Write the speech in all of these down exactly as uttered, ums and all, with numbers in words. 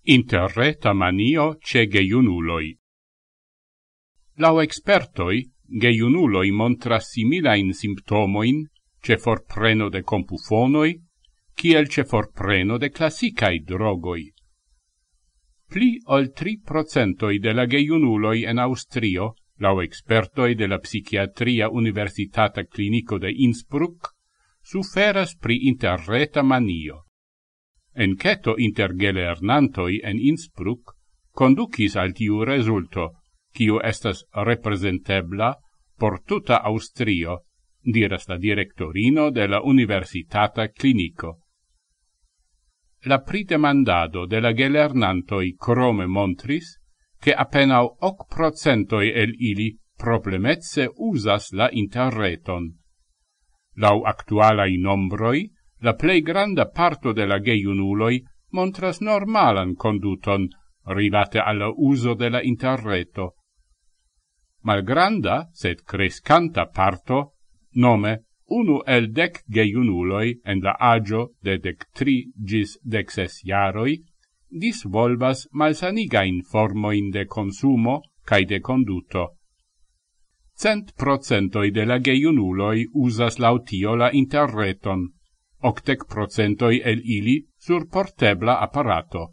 Interreta manio ce geiunuloi. Lau expertoi, geiunuloi montras similain simptomoin ce forpreno de compufonoi, kiel ce forpreno de classicai drogoi. Pli ol tri procentoi de la geiunuloi en Austrio, lau expertoi de la psichiatria universitata clinico de Innsbruck, suferas pri interreta manio. Enqueto inter gelernantoi en Innsbruck conducis al tiu resulto, quiu estas representebla por tuta Austrio, diras la directorino de la universitata clinico. La pridemandado de la gelernantoi crome montris, che appenao hoc procentoi el ili problemetse usas la interreton. Lau actualai nombroi, la plei granda parto de la geiunuloi montras normalan conduton rilate alla uso de la interreto. Malgranda, sed crescanta parto, nome unu el dec geiunuloi en la agio de dec tri gis dexes jaroi, disvolvas malsanigain formoin de consumo cae de conduto. Cent procentoi de la geiunuloi usas lautio la interreton, octec procentoi el ili sur portebla apparato.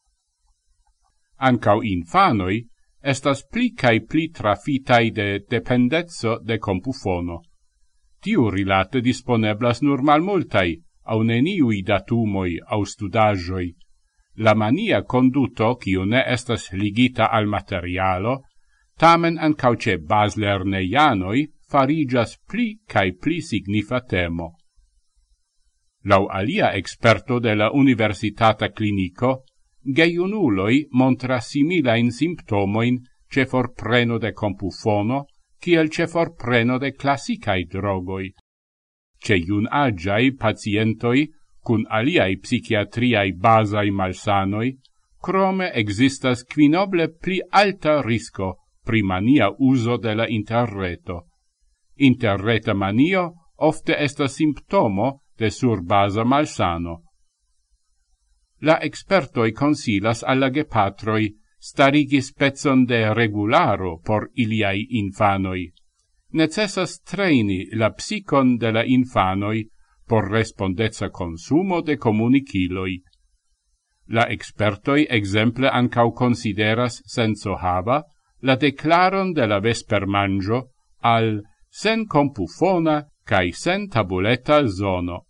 Ancau infanoi estas pli cae pli trafitai de dependezzo de compufono. Tiu rilate disponeblas nur malmultai, au neniui datumoi au studagioi. La mania conduto, quiu ne estas ligita al materialo, tamen ancau ce baslerneianoi farigas pli cae pli signifa temo. Lau alia experto de la universitata clinico, geiunuloi montra similain simptomoin ce forpreno de compufono, kiel ce forpreno de classicai drogoi. Ce iun agiai pacientoi, cun aliai psichiatriai basai malsanoi, crome existas quinoble pli alta risco pri mania uso de la interreto. Interreta manio ofte estas simptomo de surbasa malsano. La expertoi consilas alla gepatroi starigi spezon de regularo por iliai infanoi. Necessas traini la psicon de la infanoi por respondezza consumo de comuniciloi. La expertoi exemple ancau consideras senso hava la declaron de la vespermangio al sen compufona cae sen tabuleta zono.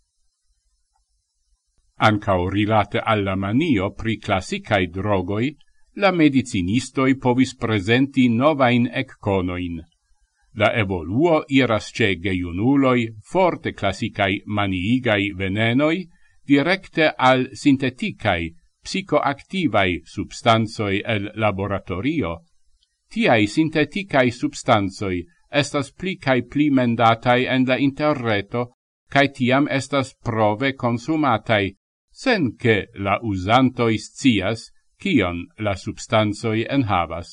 Ancau rilate alla manio pri classicai drogoi, la medicinistoi povis presenti novain ecconoin. La evoluo iras ce geiunuloi forte classicai maniigai venenoi directe al sinteticai, psicoactivai substanzoi el laboratorio. Tiai sinteticai substanzoi estas pli cae pli mendatai en la interreto, cae tiam estas prove consumatai, sen che la usantoi scias cion la substanzoi enhavas.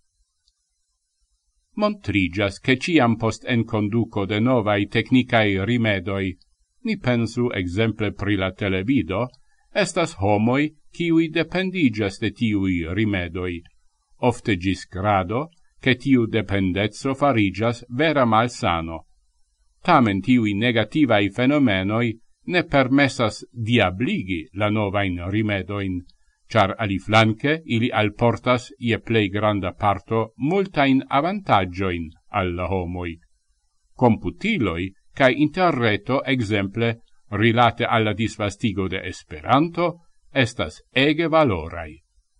Montrigas che ciam post enconduco de novai technicae rimedoi, ni pensu exemple pri la televido, estas homoi kiui dependigas de tiui rimedoi, ofte gis grado, che tiu dependezzo farigas vera malsano. Tamen tiui negativai fenomenoi ne permessas diabligi la novain rimedoin, char aliflanque ili alportas ie plei granda parto multain avantagioin alla homoi. Computiloi cae interreto exemple rilate alla disvastigo de Esperanto estas ege valorai.